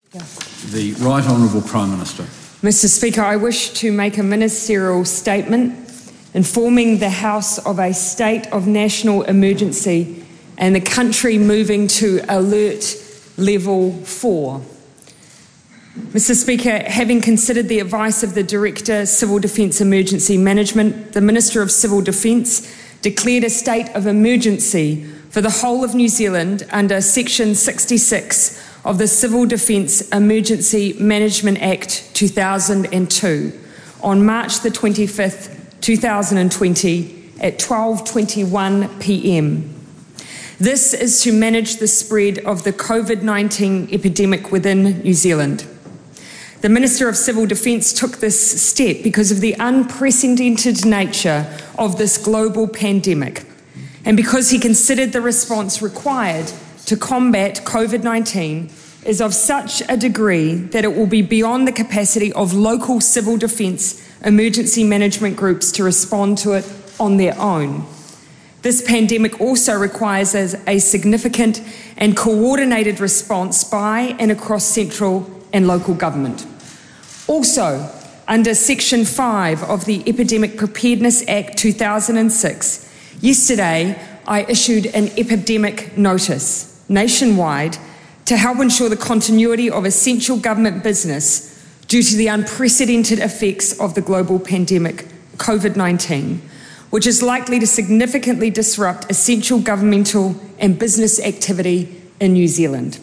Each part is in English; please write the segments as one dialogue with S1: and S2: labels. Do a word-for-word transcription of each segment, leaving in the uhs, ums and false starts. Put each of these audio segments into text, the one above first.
S1: Yeah.
S2: The Right Honourable Prime Minister.
S1: Mister Speaker, I wish to make a ministerial statement informing the House of a state of national emergency and the country moving to alert level four. Mister Speaker, having considered the advice of the Director, Civil Defence Emergency Management, the Minister of Civil Defence declared a state of emergency for the whole of New Zealand under Section sixty-six of the Civil Defence Emergency Management Act two thousand two on March the twenty-fifth, two thousand twenty at twelve twenty-one p m. This is to manage the spread of the COVID nineteen epidemic within New Zealand. The Minister of Civil Defence took this step because of the unprecedented nature of this global pandemic and because he considered the response required to combat COVID nineteen is of such a degree that it will be beyond the capacity of local civil defence emergency management groups to respond to it on their own. This pandemic also requires a significant and coordinated response by and across central and local government. Also, under Section five of the Epidemic Preparedness Act two thousand six, yesterday I issued an epidemic notice nationwide to help ensure the continuity of essential government business due to the unprecedented effects of the global pandemic COVID nineteen, which is likely to significantly disrupt essential governmental and business activity in New Zealand.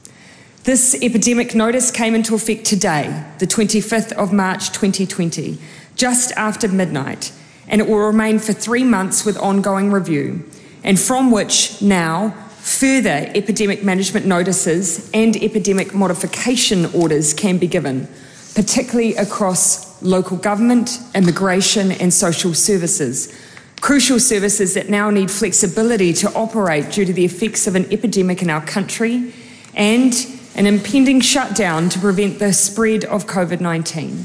S1: This epidemic notice came into effect today, the twenty-fifth of March twenty twenty, just after midnight, and it will remain for three months with ongoing review, and from which now further epidemic management notices and epidemic modification orders can be given, particularly across local government, immigration and social services, crucial services that now need flexibility to operate due to the effects of an epidemic in our country and an impending shutdown to prevent the spread of COVID nineteen.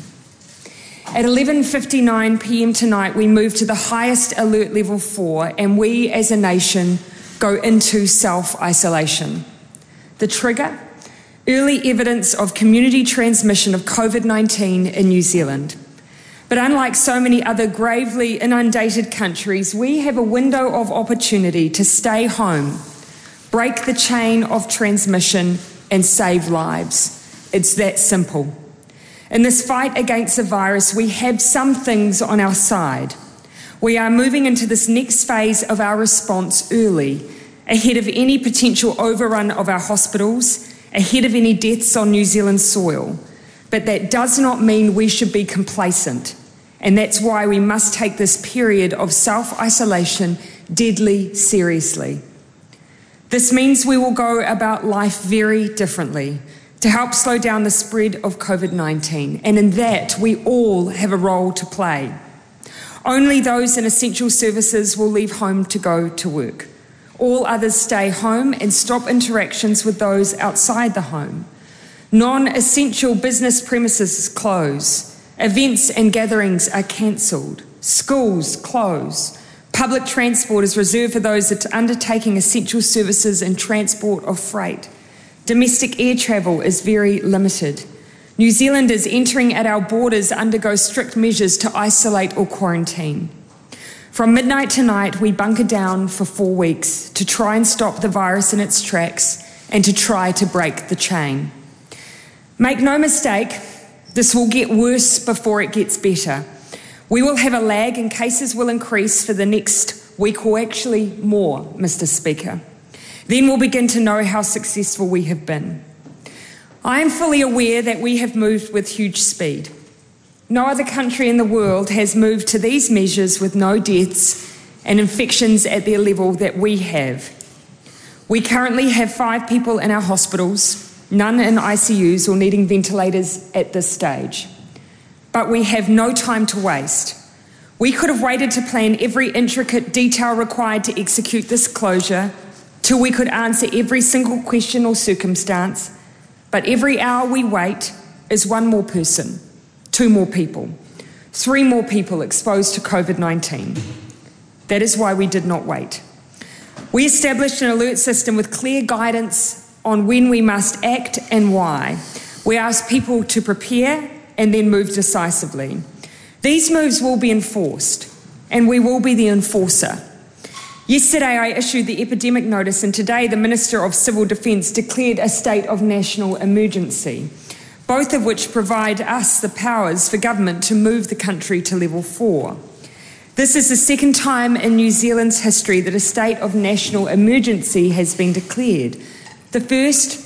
S1: At eleven fifty-nine p m tonight, we move to the highest alert level four, and we as a nation go into self-isolation. The trigger? Early evidence of community transmission of COVID nineteen in New Zealand. But unlike so many other gravely inundated countries, we have a window of opportunity to stay home, break the chain of transmission and save lives. It's that simple. In this fight against the virus, we have some things on our side. We are moving into this next phase of our response early, ahead of any potential overrun of our hospitals, ahead of any deaths on New Zealand soil. But that does not mean we should be complacent. And that's why we must take this period of self-isolation deadly seriously. This means we will go about life very differently to help slow down the spread of COVID nineteen, and in that we all have a role to play. Only those in essential services will leave home to go to work. All others stay home and stop interactions with those outside the home. Non-essential business premises close. Events and gatherings are cancelled. Schools close. Public transport is reserved for those that are undertaking essential services and transport of freight. Domestic air travel is very limited. New Zealanders entering at our borders undergo strict measures to isolate or quarantine. From midnight tonight, we bunker down for four weeks to try and stop the virus in its tracks and to try to break the chain. Make no mistake, this will get worse before it gets better. We will have a lag and cases will increase for the next week or actually more, Mister Speaker. Then we'll begin to know how successful we have been. I am fully aware that we have moved with huge speed. No other country in the world has moved to these measures with no deaths and infections at their level that we have. We currently have five people in our hospitals, none in I C Us or needing ventilators at this stage. But we have no time to waste. We could have waited to plan every intricate detail required to execute this closure till we could answer every single question or circumstance. But every hour we wait is one more person, two more people, three more people exposed to COVID nineteen. That is why we did not wait. We established an alert system with clear guidance on when we must act and why. We ask people to prepare and then move decisively. These moves will be enforced, and we will be the enforcer. Yesterday I issued the epidemic notice, and today the Minister of Civil Defence declared a state of national emergency, both of which provide us the powers for government to move the country to level four. This is the second time in New Zealand's history that a state of national emergency has been declared. The first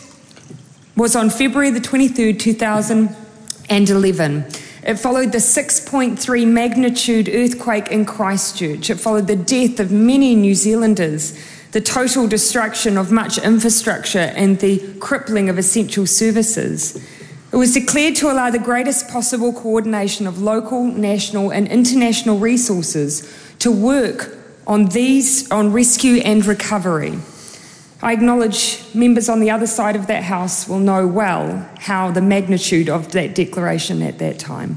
S1: was on February the twenty-third, two thousand eleven. It followed the six point three magnitude earthquake in Christchurch. It followed the death of many New Zealanders, the total destruction of much infrastructure, and the crippling of essential services. It was declared to allow the greatest possible coordination of local, national, and international resources to work on these, on rescue and recovery. I acknowledge members on the other side of that house will know well how the magnitude of that declaration at that time.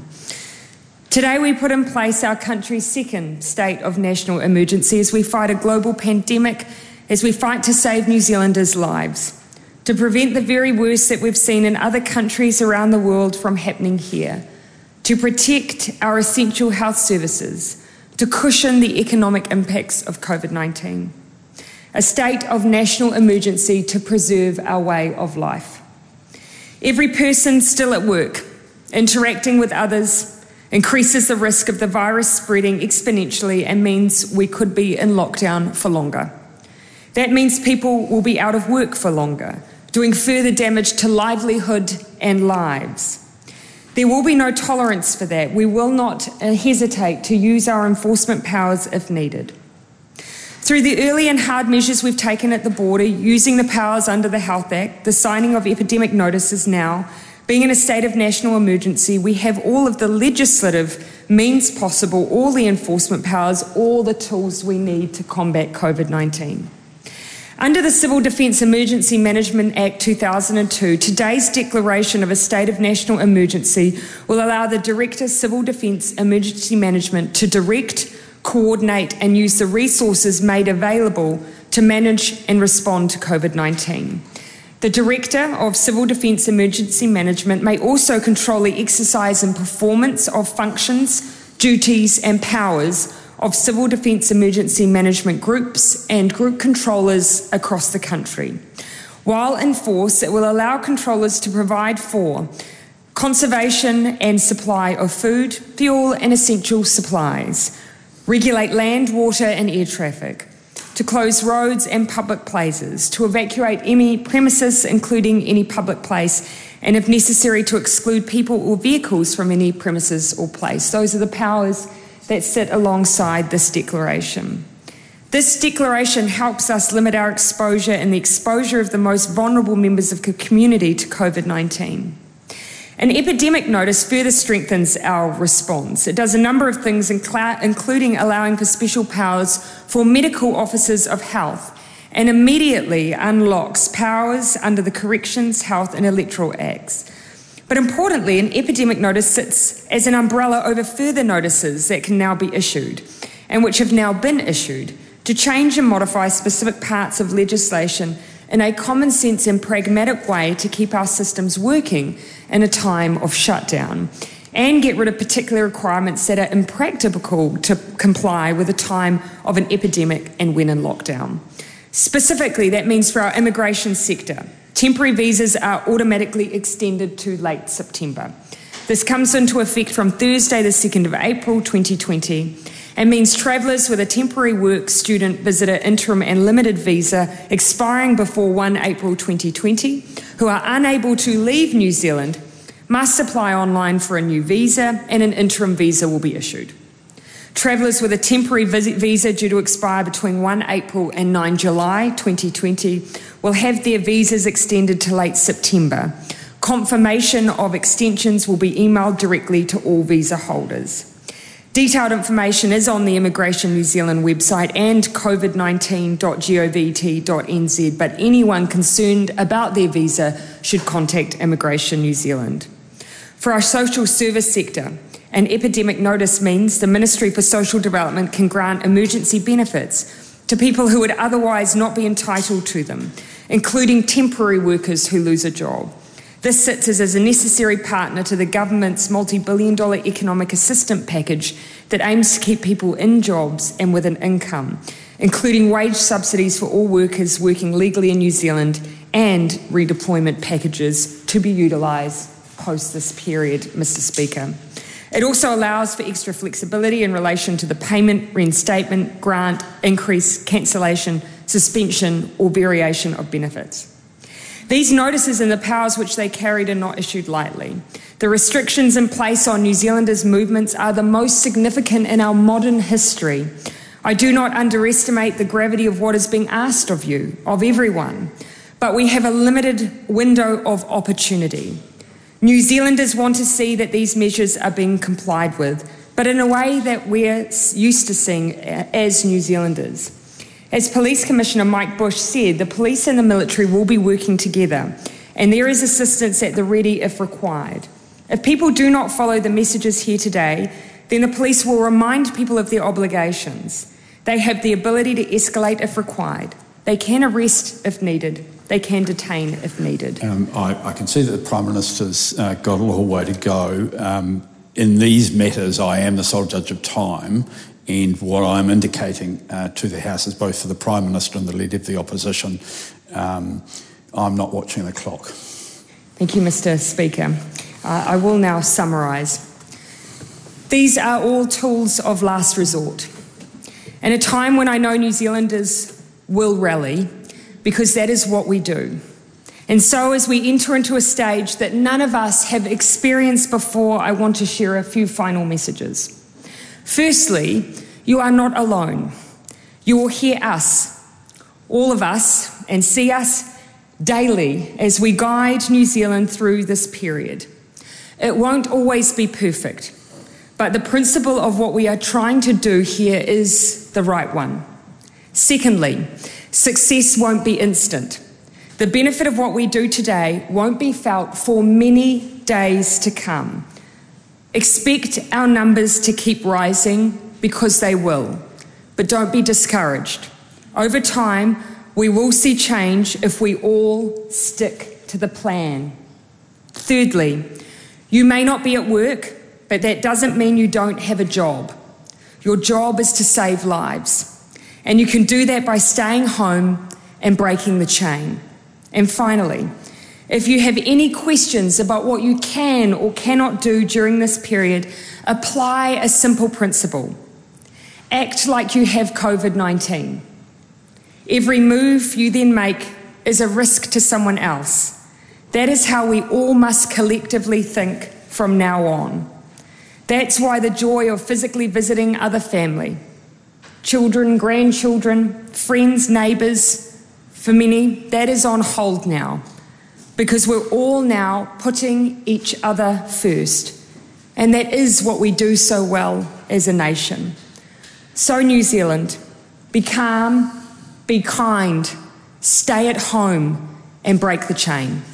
S1: Today we put in place our country's second state of national emergency as we fight a global pandemic, as we fight to save New Zealanders' lives, to prevent the very worst that we've seen in other countries around the world from happening here, to protect our essential health services, to cushion the economic impacts of COVID nineteen. A state of national emergency to preserve our way of life. Every person still at work, interacting with others, increases the risk of the virus spreading exponentially and means we could be in lockdown for longer. That means people will be out of work for longer, doing further damage to livelihood and lives. There will be no tolerance for that. We will not hesitate to use our enforcement powers if needed. Through the early and hard measures we've taken at the border, using the powers under the Health Act, the signing of epidemic notices now, being in a state of national emergency, we have all of the legislative means possible, all the enforcement powers, all the tools we need to combat COVID nineteen. Under the Civil Defence Emergency Management Act two thousand two, today's declaration of a state of national emergency will allow the Director Civil Defence Emergency Management to direct, coordinate and use the resources made available to manage and respond to COVID nineteen. The Director of Civil Defence Emergency Management may also control the exercise and performance of functions, duties and powers of civil defence emergency management groups and group controllers across the country. While in force, it will allow controllers to provide for conservation and supply of food, fuel and essential supplies, regulate land, water and air traffic, to close roads and public places, to evacuate any premises including any public place, and if necessary to exclude people or vehicles from any premises or place. Those are the powers that sit alongside this declaration. This declaration helps us limit our exposure and the exposure of the most vulnerable members of the community to COVID nineteen. An epidemic notice further strengthens our response. It does a number of things, including allowing for special powers for medical officers of health, and immediately unlocks powers under the Corrections, Health and Electoral Acts. But importantly, an epidemic notice sits as an umbrella over further notices that can now be issued, and which have now been issued, to change and modify specific parts of legislation in a common sense and pragmatic way to keep our systems working in a time of shutdown, and get rid of particular requirements that are impractical to comply with a time of an epidemic and when in lockdown. Specifically, that means for our immigration sector, temporary visas are automatically extended to late September. This comes into effect from Thursday the second of April twenty twenty and means travellers with a temporary work, student, visitor, interim and limited visa expiring before the first of April twenty twenty who are unable to leave New Zealand must apply online for a new visa, and an interim visa will be issued. Travellers with a temporary visa due to expire between the first of April and the ninth of July twenty twenty will have their visas extended to late September. Confirmation of extensions will be emailed directly to all visa holders. Detailed information is on the Immigration New Zealand website and covid nineteen dot govt dot n z, but anyone concerned about their visa should contact Immigration New Zealand. For our social service sector, an epidemic notice means the Ministry for Social Development can grant emergency benefits to people who would otherwise not be entitled to them, including temporary workers who lose a job. This sits as a necessary partner to the government's multi-billion dollar economic assistance package that aims to keep people in jobs and with an income, including wage subsidies for all workers working legally in New Zealand and redeployment packages to be utilised post this period, Mister Speaker. It also allows for extra flexibility in relation to the payment, reinstatement, grant, increase, cancellation, suspension or variation of benefits. These notices and the powers which they carried are not issued lightly. The restrictions in place on New Zealanders' movements are the most significant in our modern history. I do not underestimate the gravity of what is being asked of you, of everyone, but we have a limited window of opportunity. New Zealanders want to see that these measures are being complied with, but in a way that we're used to seeing as New Zealanders. As Police Commissioner Mike Bush said, the police and the military will be working together, and there is assistance at the ready if required. If people do not follow the messages here today, then the police will remind people of their obligations. They have the ability to escalate if required. They can arrest if needed. They can detain if needed.
S2: Um, I, I can see that the Prime Minister's uh, got a little way to go. Um, in these matters, I am the sole judge of time. And what I'm indicating uh, to the House is both for the Prime Minister and the Leader of the Opposition, um, I'm not watching the clock.
S1: Thank you, Mister Speaker. Uh, I will now summarise. These are all tools of last resort. In a time when I know New Zealanders will rally, because that is what we do. And so as we enter into a stage that none of us have experienced before, I want to share a few final messages. Firstly, you are not alone. You will hear us, all of us, and see us daily as we guide New Zealand through this period. It won't always be perfect, but the principle of what we are trying to do here is the right one. Secondly, success won't be instant. The benefit of what we do today won't be felt for many days to come. Expect our numbers to keep rising because they will, but don't be discouraged. Over time, we will see change if we all stick to the plan. Thirdly, you may not be at work, but that doesn't mean you don't have a job. Your job is to save lives, and you can do that by staying home and breaking the chain. And finally, if you have any questions about what you can or cannot do during this period, apply a simple principle. Act like you have COVID nineteen. Every move you then make is a risk to someone else. That is how we all must collectively think from now on. That's why the joy of physically visiting other family, children, grandchildren, friends, neighbours, for many, that is on hold now. Because we're all now putting each other first. And that is what we do so well as a nation. So New Zealand, be calm, be kind, stay at home and break the chain.